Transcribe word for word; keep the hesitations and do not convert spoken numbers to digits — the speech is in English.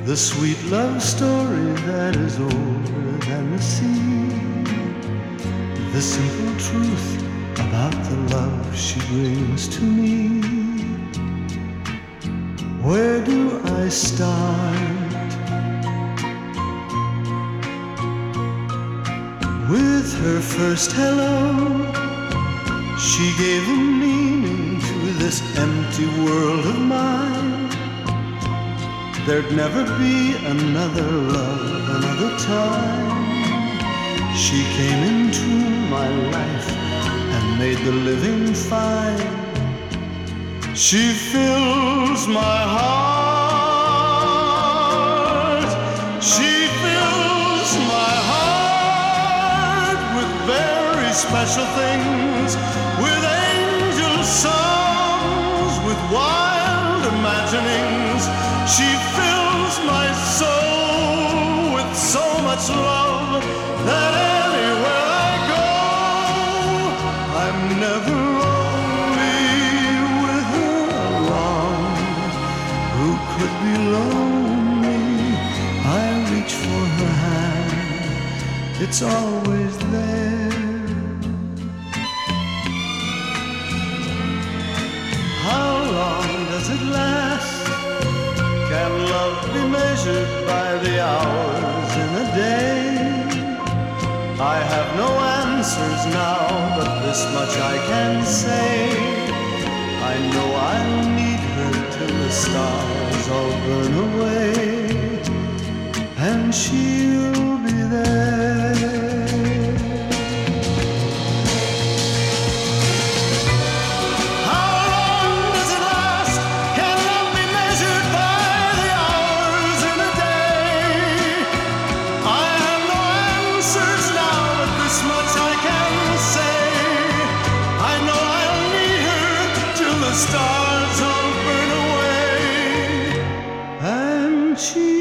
the sweet love story that is older than the sea, the simple truth about the love she brings to me. Where do I start? With her first hello, she gave a meaning to this empty world of mine. There'd never be another love, another time. She came into my life and made the living fine. She fills my heart. She fills my heart with very special things, with angel songs, with wild imaginings. She fills my soul with so much love that anywhere I go, I'm never lonely with her along. Who could be lonely? I reach for her hand, it's always there. How long does it last? Can love be measured by the hours in a day? I have no answers now, but this much I can say. I know I'll need her till the stars all burn away, and she'll be there. Stars all burn away, and she